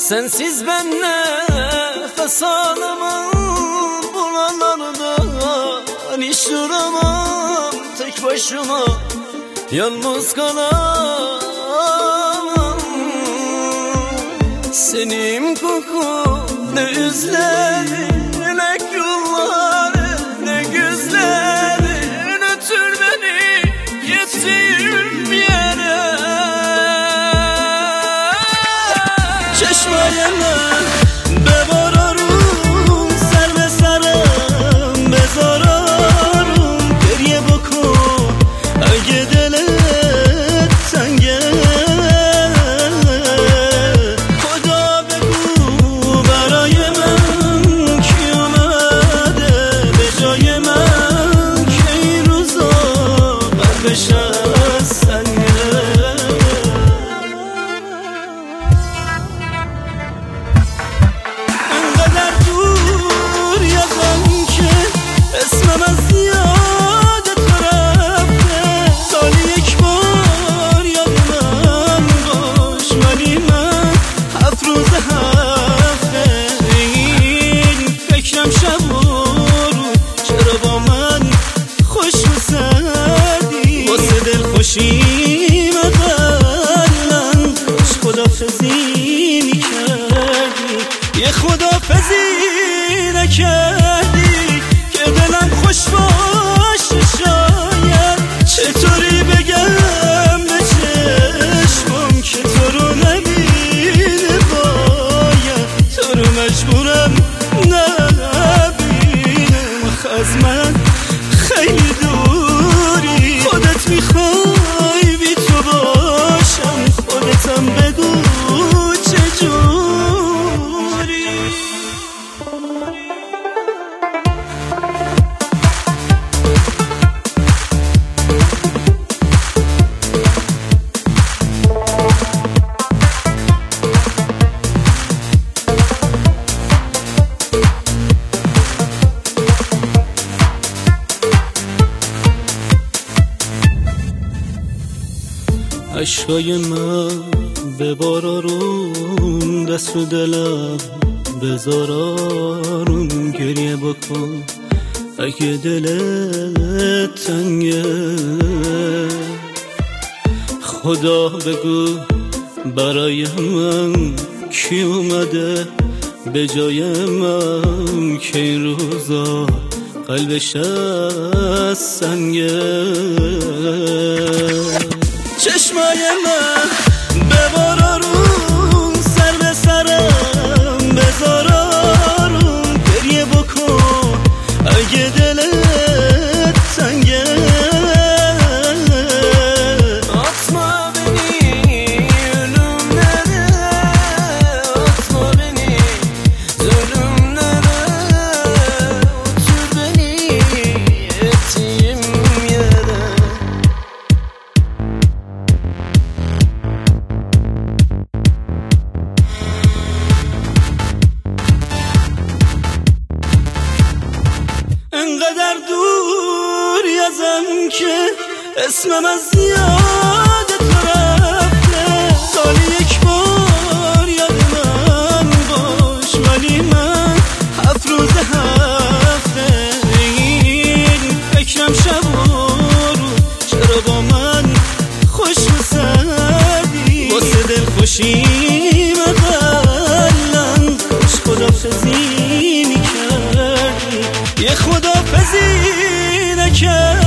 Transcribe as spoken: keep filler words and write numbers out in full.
Sensiz ben nefes alamam, buralarda hiç duramam. Tek başıma yalnız kalamam. Senin kokun ne üzlerin, ne yolların, ne güzlerin ötür beni gittiğim yere. Çeşmeyene bebararım, serve sarım bezararım. Geriye bakım eğer deletten gel. Koda begu برای من کی اومده به جای من که این روزا قلبش از سنگه. اسمم از یادت رفته، سالی یک بار یاد من باش، ولی من هفت روز هفته این فکرم شب و روز. چرا با من خوش می‌سردی واسه دل خوشیم قلبم خدافزی میکردی، یه خدافزی نکردی که دلم خوش باشه. شاید چطوری بگم به چشمم که تو رو نبینه، باید تو رو مجبورم نبینم. از من خیلی دوری، خودت میخوای بی تو باشم، خودتم بگو چجوری. عشقای من ببار آروم، دست و دلم بذار آروم. گریه بکن اگه دلت تنگه. خدا بگو برای من کی اومده به جای من که این روزا قلبش از سنگه. چشمای من ببار آروم، سر به سرم بذار آروم. گریه بکن اگه دلت تنگه. atma beni ölümlere, atma beni zulümlere. Otur beni ettiğim yere. انقدر دور یازم که اسمم از یادت رفته، سالی یک بار یاد من باش، ولی من هفت روز هفته این فکرم شب و روز. چرا با من خوش می‌سردی واسه دل خوشیم قلبم خدافزی میکردی، یه خدافزی نکردی.